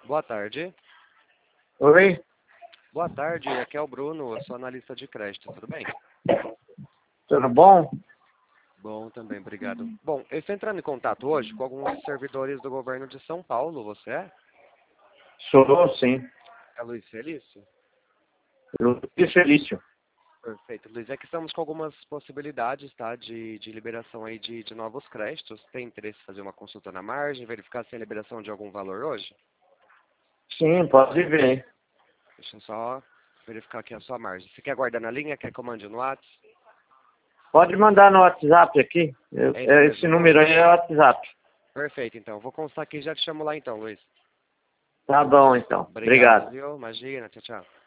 Boa tarde. Oi, Boa tarde, aqui é o Bruno, eu sou analista de crédito, tudo bem? tudo bom? Bom também, obrigado. Bom, eu estou entrando em contato hoje com alguns servidores do governo de São Paulo, você é? Sou, sim. É Luiz Felício? Luiz Felício. Perfeito, Luiz. É que estamos com algumas possibilidades, tá, de liberação aí de novos créditos. Tem interesse em fazer uma consulta na margem, verificar se tem liberação de algum valor hoje? Sim, pode ver. Deixa eu só verificar aqui a sua margem. Você quer guardar na linha? Quer que eu mande no WhatsApp? Pode mandar no WhatsApp aqui. É esse Esse mesmo número aí é o WhatsApp. Perfeito, então. Vou constar aqui e já te chamo lá então, Luiz. Tá bom, então. Obrigado, Obrigado. viu? Imagina, tchau, tchau.